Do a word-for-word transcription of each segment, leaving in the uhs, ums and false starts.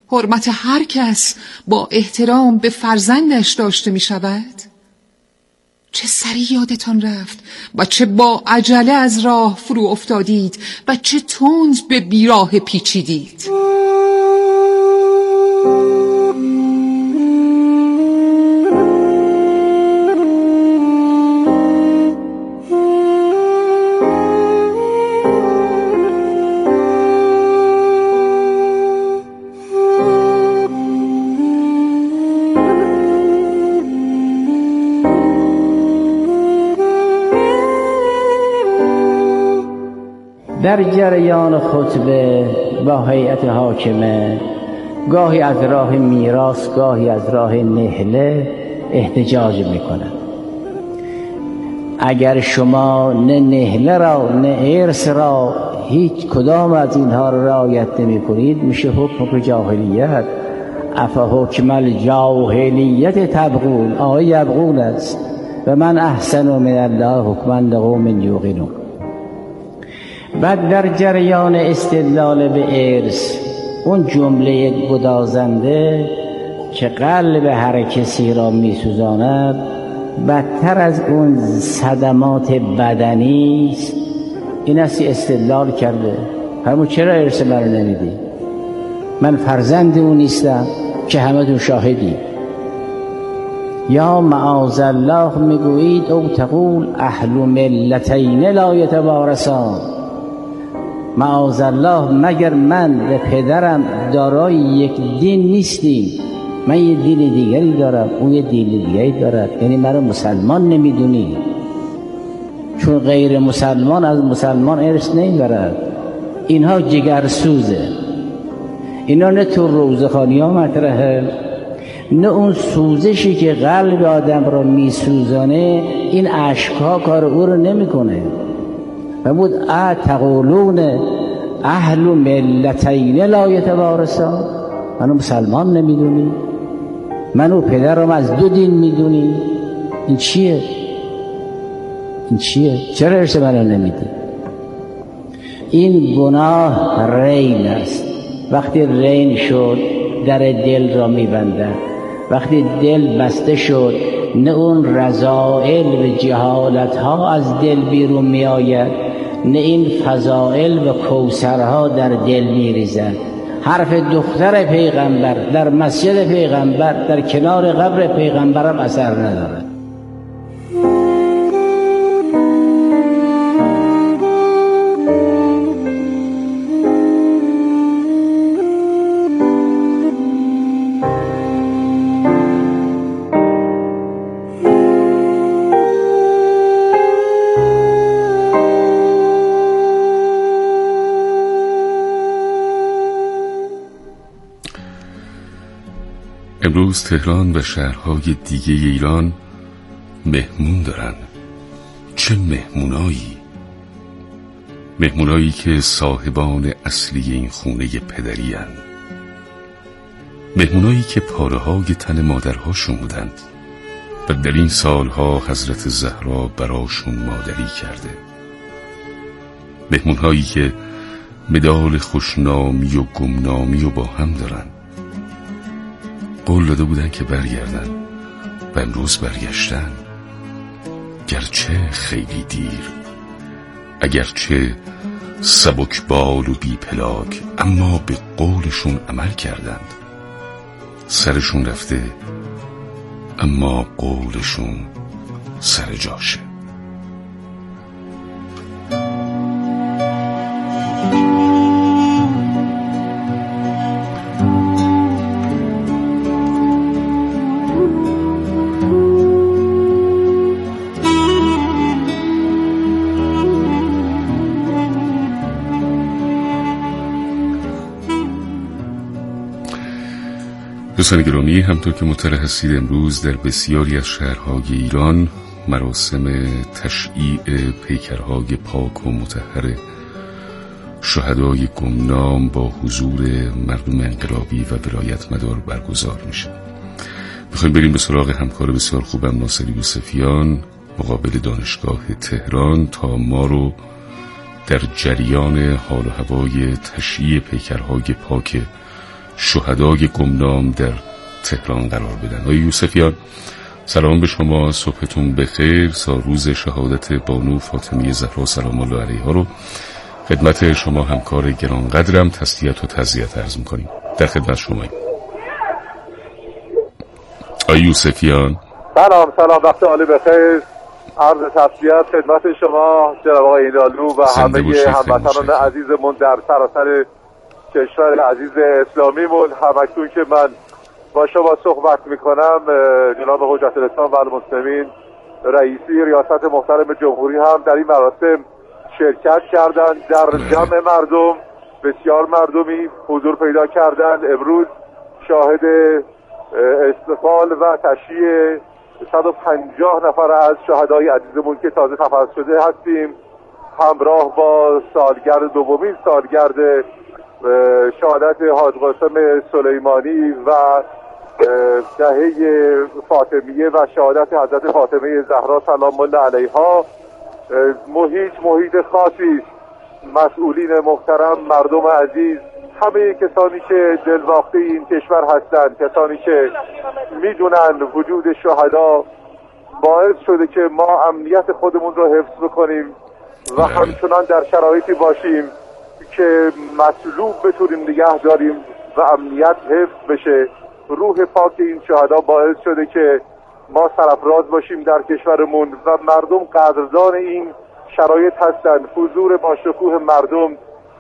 حرمت هر کس با احترام به فرزندش داشته می شود؟ چه سریع یادتان رفت و چه با عجله از راه فرو افتادید و چه تند به بیراه پیچیدید. در جریان خطبه با هیئت حاکمه گاهی از راه میراث گاهی از راه نهله احتجاج میکنند. اگر شما نه نهله را نه ارث را هیچ کدام از اینها را رعایت نمی کنید میشه حکم جاهلیت. افا حکم الجاهلیت تبغون، آقای یبغون است و من احسن من الله حکما لقوم یوقنون. بعد در جریان استدلال به ارث اون جمله گدازنده که قلب هر کسی را میسوزاند بدتر از اون صدمات بدنی است. این است استدلال کرده همون چرا ارث من رو نمیدی؟ من فرزند اون نیستم که همه دون شاهدی. یا معاذ الله میگویید او تقول اهل ملتین لا یتوارثان، معاذ الله مگر من و پدرم دارای یک دین نیستیم؟ من یه دین دیگری دارم، اون یه دین دیگری دارد، یعنی من رو مسلمان نمیدونی؟ چون غیر مسلمان از مسلمان ارث نمیبرد. اینها جگرسوزه، اینا نه تو روزخوانی ها مطرحه نه اون سوزشی که قلب آدم را میسوزانه. این اشکها کار او رو نمیکنه. و بود اتقولون اهل ملتین لا یتوارثان، منو مسلمان نمیدونی؟ منو پدرم از دو دین میدونی؟ این چیه؟ این چیه؟ چرا ارث منو نمیدی؟ این گناه رین است. وقتی رین شد در دل را میبندد. وقتی دل بسته شد نه اون رذائل و جهالت ها از دل بیرون می آید نه این فضائل و کوثرها در دل می ریزد. حرف دختر پیغمبر در مسجد پیغمبر در کنار قبر پیغمبر هم اثر ندارد. امروز تهران و شهرهای دیگه ایران مهمون دارن. چه مهمونایی؟ مهمونایی که صاحبان اصلی این خونه پدری هن. مهمونایی که پاره های تن مادرهاشون بودند و در این سالها حضرت زهرا براشون مادری کرده. مهمونهایی که مدال خوشنامی و گمنامی و با هم دارن. قول داده بودن که برگردن و امروز برگشتن، گرچه خیلی دیر، اگرچه سبکبال و بی پلاک، اما به قولشون عمل کردند. سرشون رفته اما قولشون سر جاشه. دوستان گرامی، همطور که مطلع هستید امروز در بسیاری از شهرهای ایران مراسم تشییع پیکرهای پاک و مطهر شهدای گمنام با حضور مردم انقلابی و ولایت مدار برگزار میشه. میخوایم بریم به سراغ همکار بسیار خوبم ناصر یوسفیان مقابل دانشگاه تهران تا ما رو در جریان حال و هوای تشییع پیکرهای پاک شهدای گمنام در تهران قرار بدن. آقای یوسفیان، سلام به شما، صبحتون بخیر. روز شهادت بانو فاطمیه زهرا سلام الله علیها رو خدمت شما همکار گرانقدرم تسلیت و تعزیت عرض می‌کنیم. در خدمت شماییم. آقای یوسفیان، سلام سلام، وقت عالی بخیر. عرض تسلیت خدمت شما جناب آقای ایدالو و همه هموطنان عزیزمون در سراسر کشور عزیز اسلامیمون. همکنون که من با شما صحبت میکنم جناب حجت الاسلام و المسلمین رئیسی ریاست محترم جمهوری هم در این مراسم شرکت کردند. در جمع مردم بسیار مردمی حضور پیدا کردند. امروز شاهد استقبال و تشییع صد و پنجاه نفر از شهدای عزیزمون که تازه تفرد شده هستیم، همراه با سالگرد دومین سالگرد شهادت حاج قاسم سلیمانی و دهه فاطمیه و شهادت حضرت فاطمه زهرا سلام الله علیها. محیط محیط خاصی، مسئولین محترم، مردم عزیز، همه کسانی که دلباخته این کشور هستند، کسانی که میدونن وجود شهدا باعث شده که ما امنیت خودمون رو حفظ بکنیم و همچنان در شرایطی باشیم که مطلوب بتونیم نگه داریم و امنیت حفظ بشه. روح پاک این شهدا باعث شده که ما سرفراز باشیم در کشورمون و مردم قدردان این شرایط هستند. حضور با شکوه مردم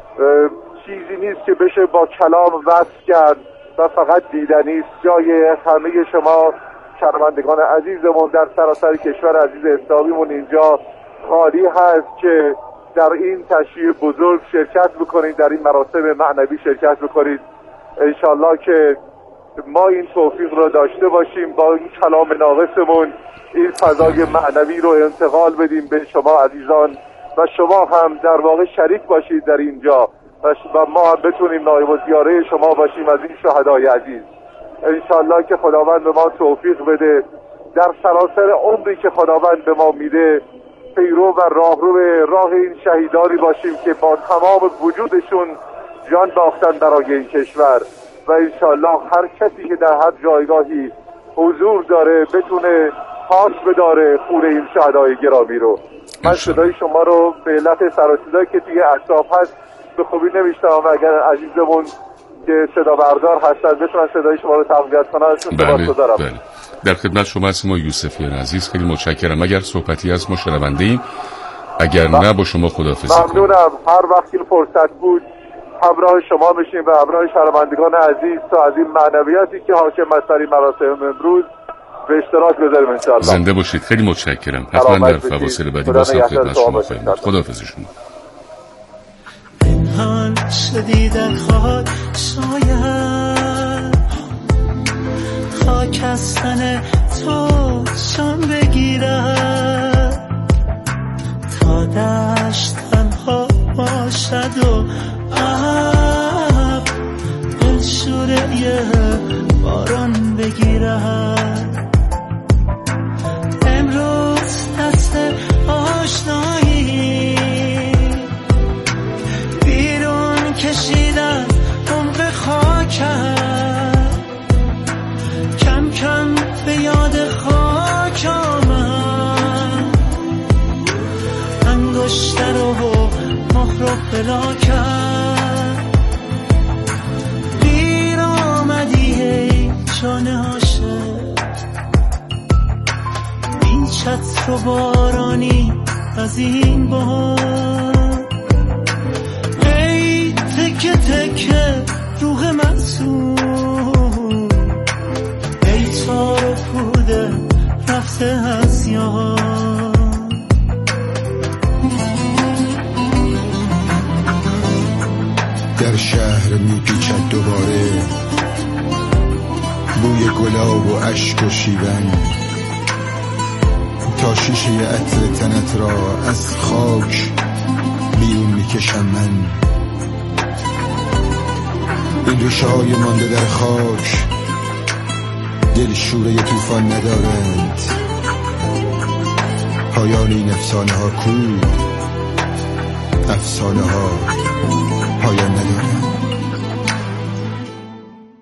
چیزی نیست که بشه با کلام وصف کرد و فقط دیدنی است. جای همه شما شنوندگان عزیزمون در سراسر کشور عزیز اسلامیمون اینجا خالی هست که در این تشییع بزرگ شرکت بکنید، در این مراسم معنوی شرکت بکنید. انشالله که ما این توفیق رو داشته باشیم، با این کلام ناقصمون این فضای معنوی رو انتقال بدیم به شما عزیزان و شما هم در واقع شریک باشید در اینجا و ما هم بتونیم نایب الزیاره شما باشیم از این شهدای عزیز. انشالله که خداوند به ما توفیق بده در سراسر عمری که خداوند به ما میده پیرو و راهرو راه این شهیدانی باشیم که با تمام وجودشون جان باختن برای این کشور و انشالله هر کسی که در هر جایگاهی حضور داره بتونه پاس بداره خون این شهدای گرامی رو. من صدای شما رو به علت سر و صدایی که توی اطراف هست به خوبی نمیشتم، اگر عزیزمون که صدا بردار هستن بتونن صدای شما رو تقویت کنن. بله بله، در خدمت شما هستیم آقای یوسفیان عزیز، خیلی متشکرم. اگر صحبتی از ما شنونده ایم، اگر نه با شما خداحافظی کنم. ممنونم. هر وقت که فرصت بود همراه شما بشیم و همراه شنوندگان عزیز تا از این معنویاتی که حاکم است در این مراسم امروز به اشتراک بذاریم انشاءالله. زنده باشید. خیلی متشکرم. حتما در فواصل بعدی باز هم خدمت شما خواهیم بود. خداحافظ شما. پنهان شدی در خاک، شاید خاک از تن تو جان بگیرد تا دشت تنها باشد و آب دلشوره باران بگیرد. امروز دست آشنایی بیرون کشیدن عمق خاکم، کم کم به یاد خاک آمد، انگشتر و مهر و پلاکم. دیر آمدی ای جان عاشق، بی چتر و بارانی از این بار، تکه تکه روح منصور، ای تار و پوده رفته از یاد. در شهر میپیچد دوباره بوی گلاب و اشک و شیون، تا شیشه عطر تنت را از خاک بیرون میکشم من. این ریشه های مانده در خاک دل شوره طوفان ندارند، پایان این افسانه ها کو، افسانه ها پایان ندارند.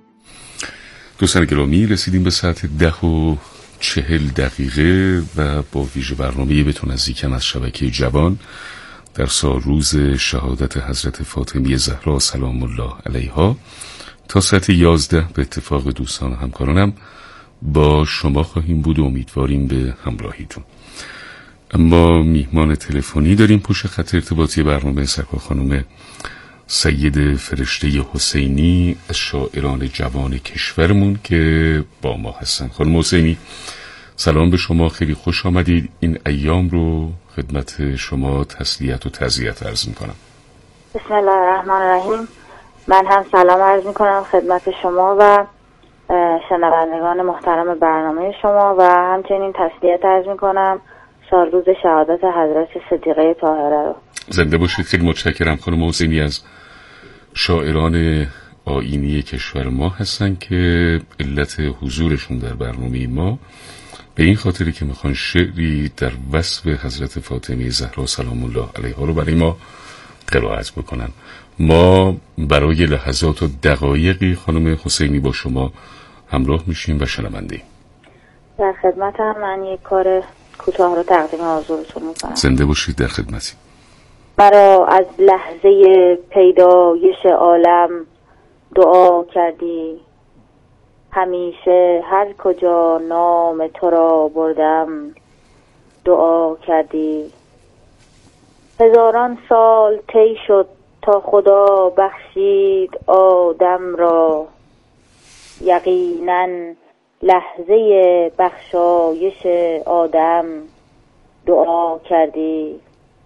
دوستان گرامی، رسیدیم به ساعت ده و چهل دقیقه و با ویژه برنامه بهتون نزدیکم از شبکه جوان در سال روز شهادت حضرت فاطمه زهرا سلام الله علیها تا ساعت یازده به اتفاق دوستان و همکارانم با شما خواهیم بود و امیدواریم به همراهیتون. اما میهمان تلفنی داریم پشت خط ارتباطی برنامه سرکار خانم سید فرشته حسینی از شاعران جوان کشورمون که با ما هستن. خانم حسینی سلام به شما، خیلی خوش آمدید. این ایام رو خدمت شما تسلیت و تعزیت عرض میکنم. بسم الله الرحمن الرحیم. من هم سلام عرض میکنم خدمت شما و شنوندگان محترم برنامه شما و همچنین تسلیت عرض میکنم سال روز شهادت حضرت صدیقه طاهره رو. زنده باشید. خیلی متشکرم خانم حسینی، از شاعران آیینی کشور ما هستن که علت حضورشون در برنامه ما به این خاطری که میخوان شعری در وصف حضرت فاطمه زهرا سلام الله علیها رو برای ما قرائت بکنن. ما برای لحظات و دقایقی خانم حسینی با شما همراه میشیم و شنونده. در خدمتم. من یک کار کوتاه رو تقدیم حضورتون میکنم. زنده باشید، در خدمتی. مرا از لحظه پیدایش عالم دعا کردی، همیشه هر کجا نام تو را بردم دعا کردی. هزاران سال طی شد تا خدا بخشید آدم را، یقینا لحظه بخشایش آدم دعا کردی.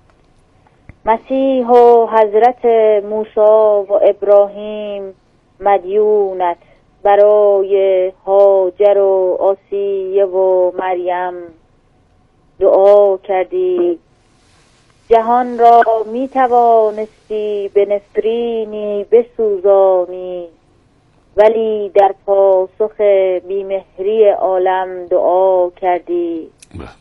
مسیح و حضرت موسی و ابراهیم مدیونت، برای هاجر و آسیه و مریم دعا کردی. جهان را می توانستی به نفرینی بسوزانی، ولی در پاسخ بیمهری عالم دعا کردی.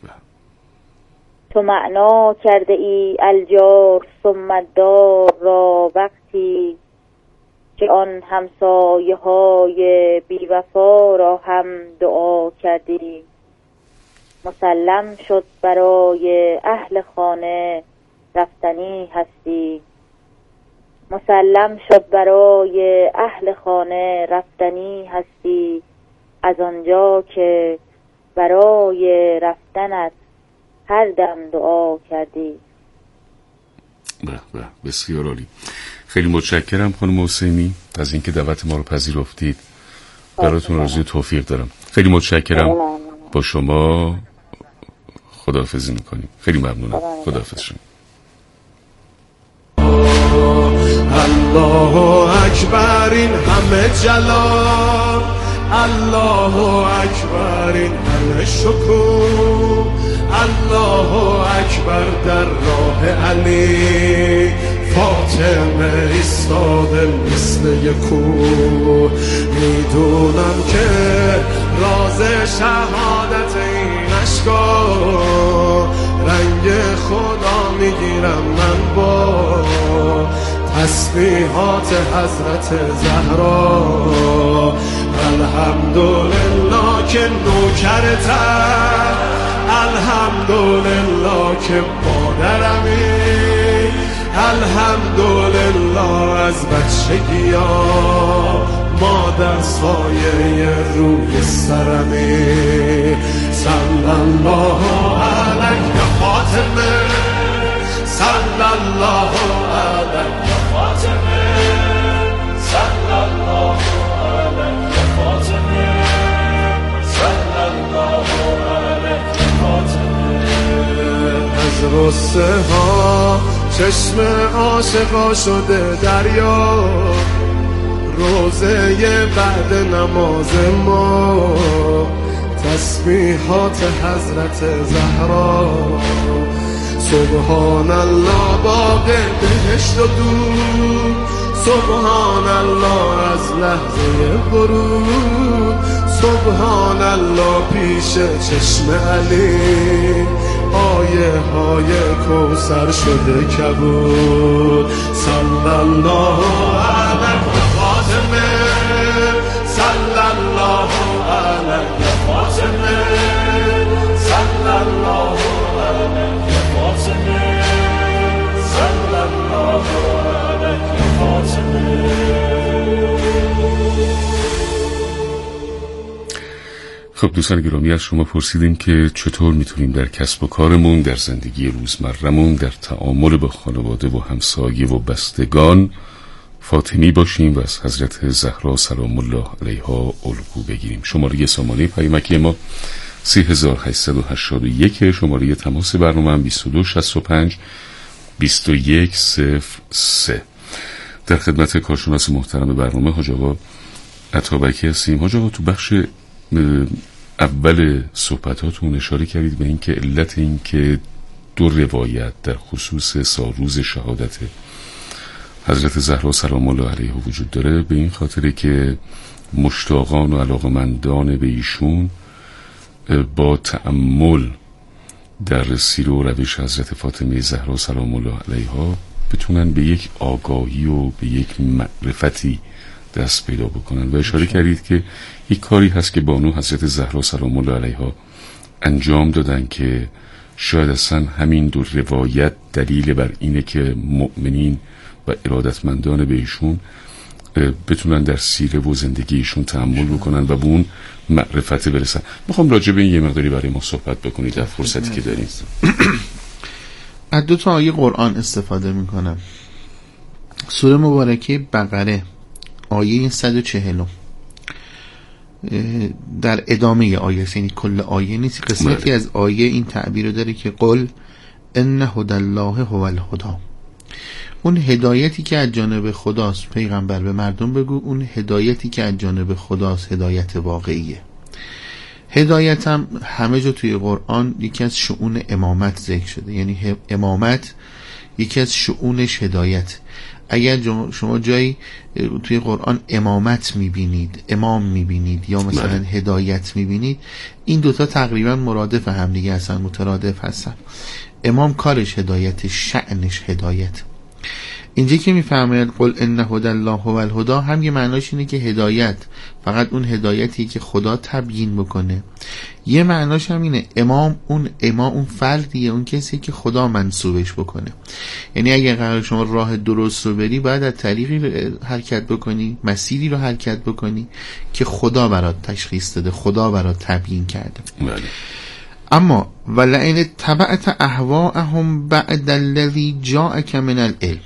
تو معنا کرده ای الجار ثم الدار را وقتی که آن همسایه های بیوفا را هم دعا کردی. مسلم شد برای اهل خانه رفتنی هستی، مسلم شد برای اهل خانه رفتنی هستی، از آنجا که برای رفتنت هر دم دعا کردی. به به، بسیار عالی. خیلی متشکرم خانم حسینی از اینکه دعوت ما رو پذیرفتید. براتون آرزوی توفیق دارم. خیلی متشکرم. با شما خداحافظی میکنیم. خیلی ممنونم. خداحافظ شما. الله اکبر، این همه جلال، الله اکبر، این همه شکوه، الله اکبر در راه علی، فاطمه ایستاده مثل یک کوه. میدونم که راز شهادت این اشکا، رنگ خدا میگیرم من با تسبیحات حضرت زهرا. الحمدلله که نوکرتم، الحمدلله که مادرمی، الحمدلله از بچگی ها مادر سایه روی سرمی. صلی الله علیه فاطمه، صلی الله علیه فاطمه، صلی الله علیه فاطمه، صلی الله علیه فاطمه. از غصه ها چشم عاشقا شده دریا، روزه بعد نماز ما تسبیحات حضرت زهرا. سبحان الله باغ بهشت و دور، سبحان الله از لحظه ورود، سبحان الله پیش چشم علی، آیه های کوثر شده کبود. صلی الله علیه فاطمه، صلی الله خب دوستان گرامی، از شما پرسیدیم که چطور میتونیم در کسب و کارمون، در زندگی روزمرمون، در تعامل با خانواده و همسایه و بستگان فاطمی باشیم و از حضرت زهرا سلام الله علیها الگو بگیریم. شماره سامانه پیامکی ما سه هزار و هشتصد و هشتاد و یک، شماره تماس برنامه هم بیست و دو شصت و پنج بیست و یک صفر سه. در خدمت کارشناس محترم برنامه حاج آقا عطابکی هستیم. حاج آقا، تو بخش اول صحبتاتون اشاره کردید به این که علت این که دو روایت در خصوص سالروز شهادت حضرت زهرا سلام الله علیها وجود داره، به این خاطره که مشتاقان و علاقمندان به ایشون با تأمل در سیره و روش حضرت فاطمه زهرا سلام الله علیها بتونن به یک آگاهی و به یک معرفتی دست پیدا بکنن. و اشاره کردید که یک کاری هست که بانو حضرت زهرا سلام الله علیها انجام دادن که شاید اصلا همین دو روایت دلیل بر اینه که مؤمنین و ارادتمندان به ایشون بتونن در سیره و زندگی ایشون تأمل بکنن و به اون معرفت برسن. میخوام راجع به این یه مقداری برای ما صحبت بکنید در فرصتی که داریم. از دو تا آیه قرآن استفاده میکنم. سوره مبارکه بقره آیه صد و چهل در ادامه آیه، یعنی کل آیه نیست، قسمتی از آیه این تعبیر رو داره که قل ان هدی الله هو الهدی. اون هدایتی که از جانب خداست پیغمبر به مردم بگو، اون هدایتی که از جانب خداست هدایت واقعیه. هدایت هم همه جا توی قرآن یکی از شؤون امامت ذکر شده، یعنی امامت یکی از شؤونش هدایت. اگر شما جایی توی قرآن امامت میبینید، امام میبینید یا مثلا من. هدایت میبینید، این دوتا تقریبا مرادف هم دیگه هستن، مترادف هستن. امام کارش هدایت، شأنش هدایت. اینجا که میفهمید قل ان هدی الله هو الهدی، هم یه معناش اینه که هدایت فقط اون هدایتی که خدا تبیین بکنه، یه معناش هم اینه امام اون امام اون فردیه، اون کسی که خدا منصوبش بکنه. یعنی اگه قرار شما راه درست رو بری، باید از طریقی حرکت بکنی، مسیری رو حرکت بکنی که خدا برات تشخیص داده، خدا برات تبیین کرده. بله. اما ولئن تبعت اهواءهم بعد الذی جاءک من العلم،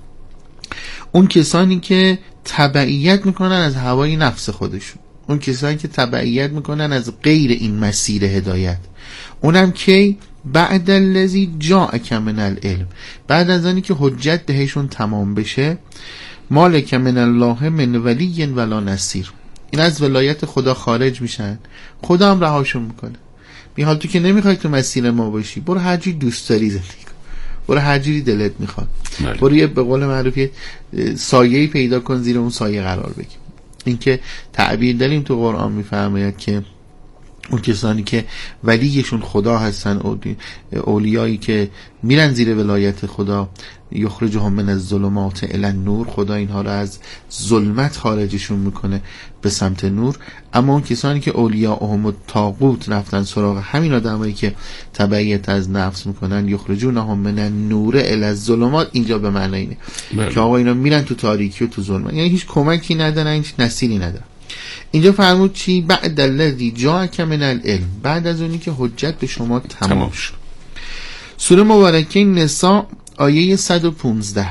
اون کسانی که تبعیت میکنن از هوای نفس خودشون، اون کسانی که تبعیت میکنن از غیر این مسیر هدایت، اونم که بعد الذی جاءک من العلم، بعد از آنی که حجت بهشون تمام بشه، مالک من الله من ولی ولا نصیر، این از ولایت خدا خارج میشن، خدا هم رهاشون میکنه. می حال تو که نمیخوای تو مسیر ما باشی، برو هر جوری دوست داری زندگی کن، برو هر جوری دلت میخواد، برو یه به قول معروف سایه‌ای پیدا کن زیر اون سایه قرار بگیر. این که تعبیر داریم تو قرآن میفرماید که اون کسانی که ولیشون خدا هستن، اولیایی که میرن زیر ولایت خدا، یخرجهم من الظلمات الی النور، خدا اینها رو از ظلمت خارجشون میکنه به سمت نور. اما اون کسانی که اولیاءهم الطاغوت رفتن سراغ همین آدمایی که تبعیت از نفس میکنن، یخرجونهم من النور الی الظلمات، اینجا به معنی اینه که آقا اینا میرن تو تاریکی و تو ظلمت، یعنی هیچ کمکی ندارن، هیچ نصیری ندارن. اینجا فرمود چی؟ بعد الذی جاءک من العلم، بعد از اونی که حجت به شما تمام شد. سوره مبارکه نساء آیه صد و پانزده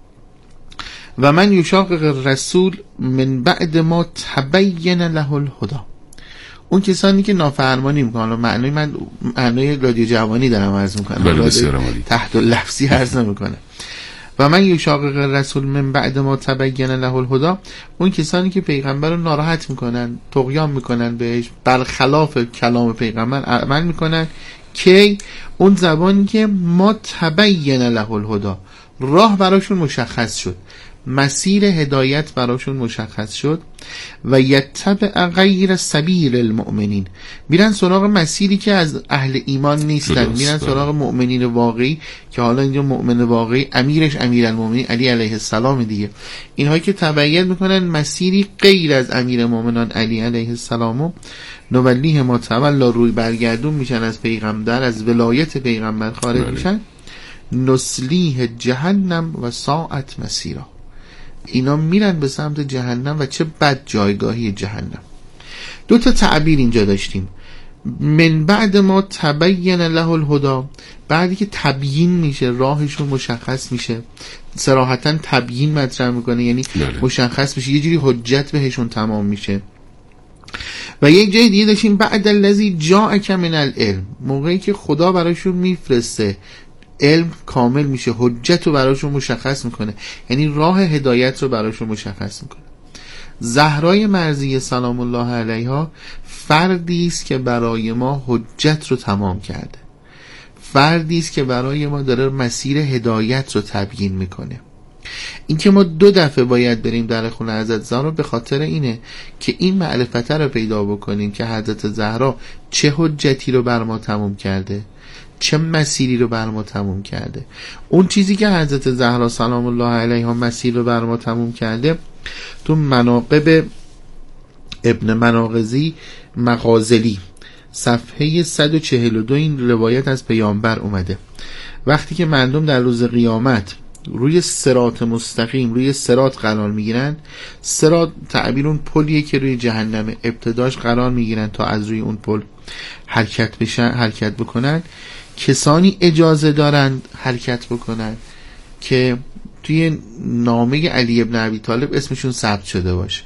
و من یشاقق الرسول من بعد ما تبین له الهدی، اون کسانی که نافرمانی میکنن، معنی من معنی رادیو جوانی دارم عرض میکنم، تحت لفظی عرض نمیکنم. و من یشاقق الرسول من بعد ما تبین له الهدی، اون کسانی که پیغمبر رو ناراحت میکنن، طغیان میکنن بهش، برخلاف کلام پیغمبر عمل میکنن، که اون زبانی که ما تبین له الهدی، راه براشون مشخص شد، مسیر هدایت براشون مشخص شد، و یتبع غیر سبیل المؤمنین، میرن سراغ مسیری که از اهل ایمان نیستن، میرن سراغ مؤمنین واقعی، که حالا اینجا مؤمن واقعی امیرش امیرالمؤمنین علی علیه السلام دیگه. اینهایی که تبعیت میکنن مسیری غیر از امیر مؤمنان علی علیه السلام، نولیه ما تولا، روی برگردون میشن از پیغمبر، از ولایت پیغمبر خارج بله. میشن، نسلیه جهنم و ساعت مسیرا، اینا میرن به سمت جهنم و چه بد جایگاهی جهنم. دو تا تعبیر اینجا داشتیم. من بعد ما تبین له الهدی، بعدی که تبیین میشه، راهشون مشخص میشه، صراحتا تبیین مطرح میکنه، یعنی بله. مشخص میشه، یه جوری حجت بهشون تمام میشه. و یک جای دیگه داشتیم بعد الذی جاءک من العلم، موقعی که خدا براشون میفرسته علم کامل میشه، حجت رو براشون مشخص میکنه، یعنی راه هدایت رو براشون مشخص میکنه. زهرای مرضیه سلام الله علیها فردی است که برای ما حجت رو تمام کرده، فردی است که برای ما داره مسیر هدایت رو تبیین میکنه. این که ما دو دفعه باید بریم در خونه حضرت زهرا به خاطر اینه که این معرفت رو پیدا بکنیم که حضرت زهرا چه حجتی رو بر ما تمام کرده، چه مسیری رو بر ما تموم کرده. اون چیزی که حضرت زهرا سلام الله علیها مسیر رو بر ما تموم کرده تو مناقب ابن مناقضی مغازلی صفحه صد و چهل و دو این روایت از پیامبر اومده. وقتی که مردم در روز قیامت روی صراط مستقیم، روی صراط قرار میگیرن، صراط تعبیر اون پلیه که روی جهنم ابتداش قرار میگیرن تا از روی اون پل حرکت بشن، حرکت بکنن. کسانی اجازه دارن حرکت بکنن که توی نامه علی ابن ابی طالب اسمشون ثبت شده باشه.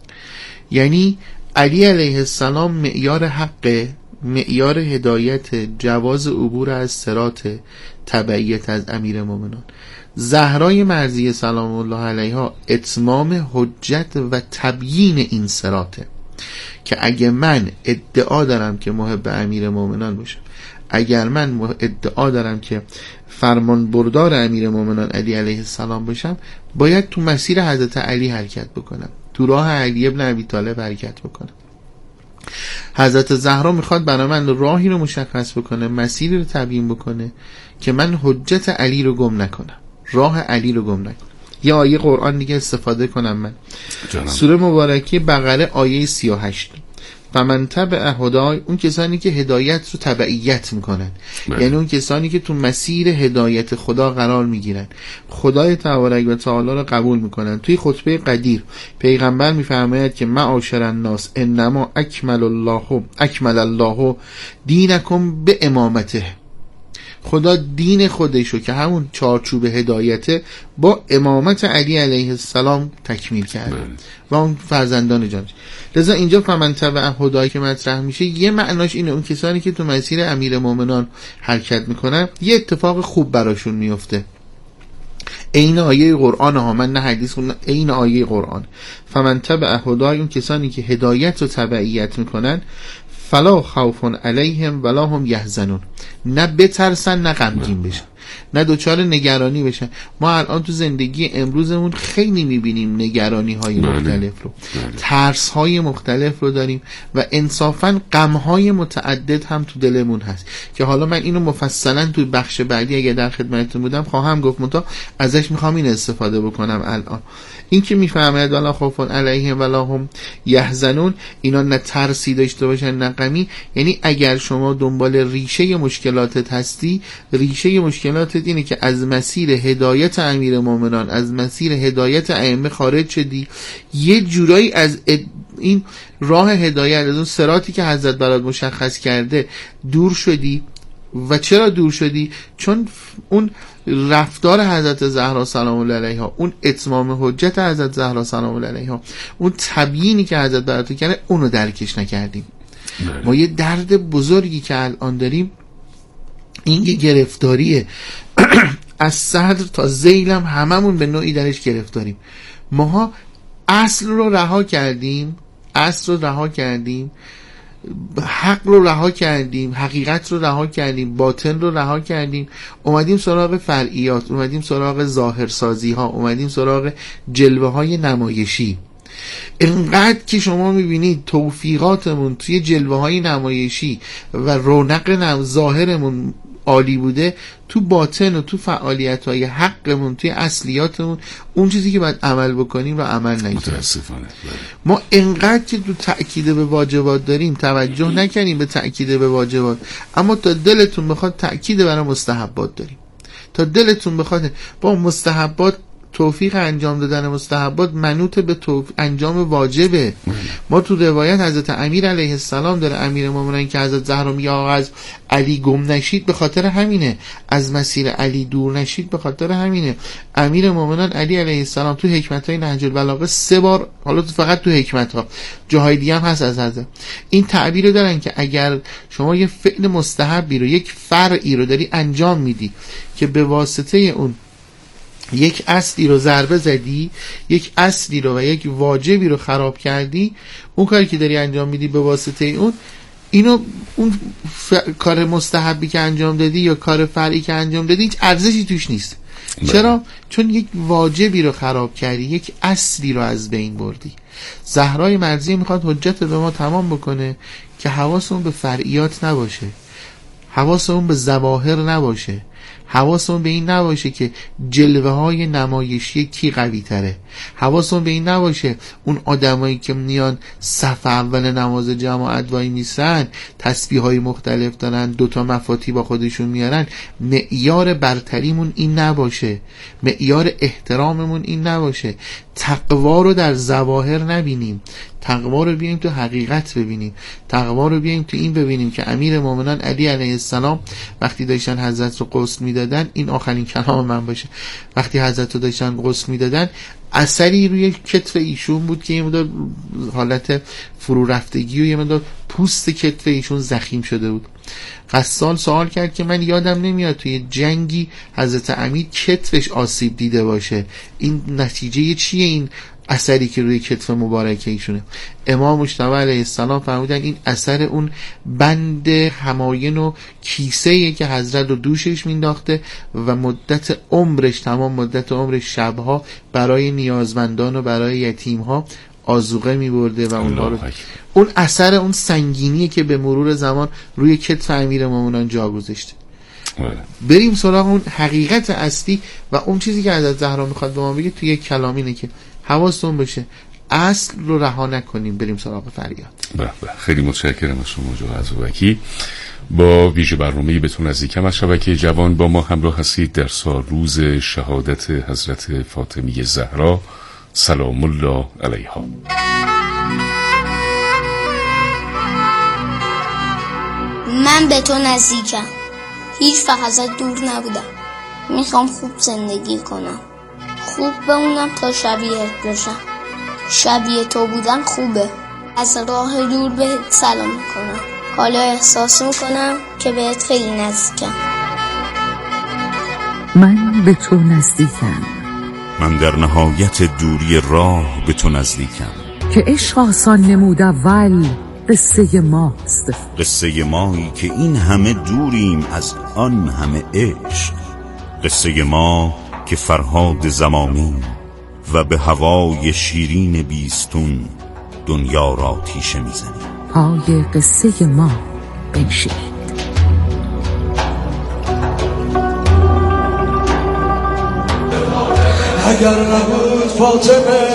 یعنی علی علیه السلام معیار حق، معیار هدایت، جواز عبور از صراط، تبعیت از امیر مومنان. زهرای مرضیه سلام الله علیها اتمام حجت و تبیین این صراطه که اگه من ادعا دارم که محب امیر مومنان باشم، اگر من ادعا دارم که فرمان بردار امیر مومنان علی علیه السلام باشم، باید تو مسیر حضرت علی حرکت بکنم، تو راه علی ابن ابی طالب حرکت بکنم. حضرت زهرا میخواد برای من راهی رو مشخص بکنه، مسیری رو تبیین بکنه که من حجت علی رو گم نکنم، راه علی رو گم نکنم. یه آیه قرآن دیگه استفاده کنم من جانم. سوره مبارکه بقره آیه سی و هشت، فمن تبع هدای، اون کسانی که هدایت رو تبعیت میکنن، یعنی اون کسانی که تو مسیر هدایت خدا قرار میگیرن، خدای تبارک و تعالی رو قبول میکنن. توی خطبه قدیر پیغمبر میفرماید که معاشر الناس انما اکمل الله اکمل الله دینکم به امامته، خدا دین خودشو که همون چارچوب هدایته با امامت علی علیه السلام تکمیل کرده و اون فرزندان جانش. لذا اینجا فمن تبع هدای که مطرح میشه، یه معناش اینه اون کسانی که تو مسیر امیر مومنان حرکت میکنن یه اتفاق خوب براشون میفته. این آیه قرآن ها، من نه حدیث خوندم، این آیه قرآن. فمن تبع هدای، اون کسانی که هدایت رو تبعیت میکنن، فلا خوف علیهم ولا هم یحزنون، نه بترسن نه غمگین بشن، نه دوچار نگرانی بشن. ما الان تو زندگی امروزمون خیلی میبینیم نگرانی های مختلف رو، ترس های مختلف رو داریم و انصافا غم های متعدد هم تو دلمون هست که حالا من اینو مفصلا تو بخش بعدی اگه در خدمتتون بودم خواهم گفت، منتها ازش میخوام این استفاده بکنم الان. این که میفهمید ولا خوف علیهم ولا هم یحزنون، اینا نه ترسی داشته باشن نه غمی، یعنی اگر شما دنبال ریشه مشکلاتت هستی، ریشه مشکلاتت اینه که از مسیر هدایت امیر مومنان، از مسیر هدایت ائمه خارج شدی، یه جورایی از این راه هدایت، از اون صراطی که حضرت برات مشخص کرده دور شدی. و چرا دور شدی؟ چون اون رفتار حضرت زهرا سلام الله علیها، اون اتمام حجت حضرت زهرا سلام الله علیها، اون تبیینی که حضرت برات کرده، اونو درکش نکردیم. ما یه درد بزرگی که الان داریم این گرفتاریه از صدر تا ذیلم هممون به نوعی درش گرفتاریم. ماها اصل رو رها کردیم، اصل رو رها کردیم، حق رو رها کردیم، حقیقت رو رها کردیم، باطن رو رها کردیم، اومدیم سراغ فرعیات، اومدیم سراغ ظاهرسازی ها، اومدیم سراغ جلوه های نمایشی. اینقدر که شما میبینید توفیقاتمون توی جلوه های نمایشی و رونق ظاهرمون عالی بوده، تو باطن و تو فعالیت های حقمون، توی اصلیاتمون، اون چیزی که باید عمل بکنیم و عمل نکردیم. متاسفانه ما اینقدر که تو تأکید به واجبات داریم توجه نکنیم به تأکید به واجبات، اما تا دلتون بخواد تأکید برای مستحبات داریم. تا دلتون بخواد با مستحبات توفیق انجام دادن مستحبات منوط به توف... انجام واجبه. ما تو روایت حضرت امیر علیه السلام داره، امیر مومنین که حضرت زهرا میگه آقا از علی گم نشید به خاطر همینه، از مسیر علی دور نشید به خاطر همینه. امیر مومنان علی علیه السلام تو حکمت‌های نهج البلاغه سه بار، حالا فقط تو حکمت‌ها جاهای دیگه هم هست از حضرت این تعبیر رو دارن که اگر شما یه فعل مستحبی رو، یک فرعی رو داری انجام میدی که به واسطه اون یک اصلی رو ضربه زدی، یک اصلی رو و یک واجبی رو خراب کردی، اون کاری که داری انجام میدی به واسطه اون اینو اون ف... کار مستحبی که انجام دادی یا کار فرعی که انجام دادی هیچ ارزشی توش نیست. چرا؟ چون یک واجبی رو خراب کردی، یک اصلی رو از بین بردی. زهرای مرضی میخواد حجت به ما تمام بکنه که حواسمون به فرعیات نباشه، حواسمون به ظواهر نباشه، حواسمون به این نباشه که جلوه های نمایشی کی قوی تره، حواسمون به این نباشه اون آدمایی که میان صف اول نماز جماعت وای میسن تسبیح های مختلف دارن، دوتا مفاتی با خودشون میارن، معیار برتریمون این نباشه، معیار احتراممون این نباشه. تقوا رو در ظواهر نبینیم، تقوا رو بیایم تو حقیقت ببینیم، تقوا رو بیایم تو این ببینیم که امیر مومنان علی علیه السلام وقتی داشتن حضرت رو غسل میدادن، این آخرین کلام من باشه، وقتی حضرت رو داشتن غسل میدادن اثری روی کتف ایشون بود که یه مدار حالت فرو رفتگی و یه مدار پوست کتف ایشون زخیم شده بود. غسال سوال کرد که من یادم نمیاد توی جنگی حضرت امیر کتفش آسیب دیده باشه، این نتیجه چیه این اثری که روی کتف مبارکه ایشونه؟ امام مجتبی علیه السلام فرمودن این اثر اون بند هماین و کیسه‌ای که حضرت رو دوشش مینداخته و مدت عمرش، تمام مدت عمرش شبها برای نیازمندان و برای یتیمها آذوقه می‌برده و اونها رو، اون اثر اون سنگینیه که به مرور زمان روی کتف امیر مومنان جا گذاشته. بریم سراغ اون حقیقت اصلی و اون چیزی که حضرت زهرا میخواد به ما بگه توی یک کلام اینه که حواستون بشه اصل رو رها نکنیم، بریم سراغ فریاد. بله خیلی متشکرم از شما جواد عزوبکی. با ویژه برنامه‌ای بهتون نزدیکم از شبکه جوان با ما همراه هستید در سال روز شهادت حضرت فاطمه زهرا سلام الله علیها. من به تو نزدیکم، هیچ وقت ازت دور نبودم. میخوام خوب زندگی کنم، خوب بمونم تا شبیهت باشم. شبیه تو بودن خوبه. از راه دور بهت سلام میکنم، حالا احساس میکنم که بهت خیلی نزدیکم. من به تو نزدیکم، من در نهایت دوری راه به تو نزدیکم. که عشق آسان نمود اول قصه ماست، قصه مایی که این همه دوریم از آن همه عشق. قصه ما که فرهاد زمانی و به هوای شیرین بیستون دنیا را تیشه میزنیم. پای قصه ما بنشینید. اگر نبود فاطمه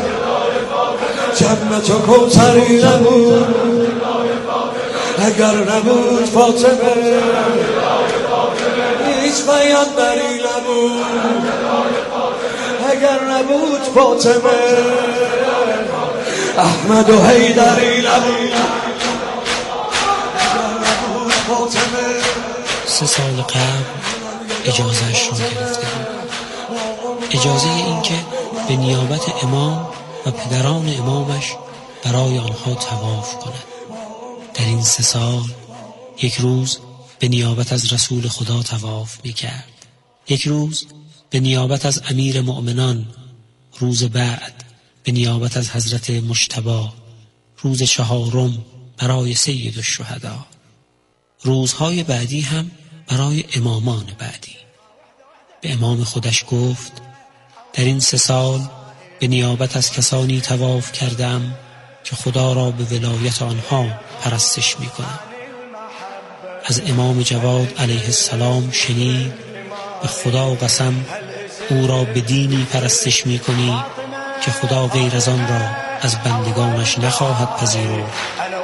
جنت و کوثری نبود، اگر نبود فاطمه هیچ پیامبری نبود، اگر نبود فاطمه احمد و حیدری نبود، اگر نبود فاطمه. سه سال قبل اجازهش رو گرفته بود، اجازه این که به نیابت امام و پدران امامش برای آنها طواف کند. در این سه سال یک روز به نیابت از رسول خدا طواف می کرد، یک روز به نیابت از امیر مؤمنان، روز بعد به نیابت از حضرت مجتبی، روز چهارم برای سید الشهدا، روزهای بعدی هم برای امامان بعدی. به امام خودش گفت در این سه سال به نیابت از کسانی طواف کردم که خدا را به ولایت آنها پرستش می کنم. از امام جواد علیه السلام شنید به خدا قسم او را به دینی پرستش می کنی که خدا غیر از آن را از بندگانش نخواهد پذیرفت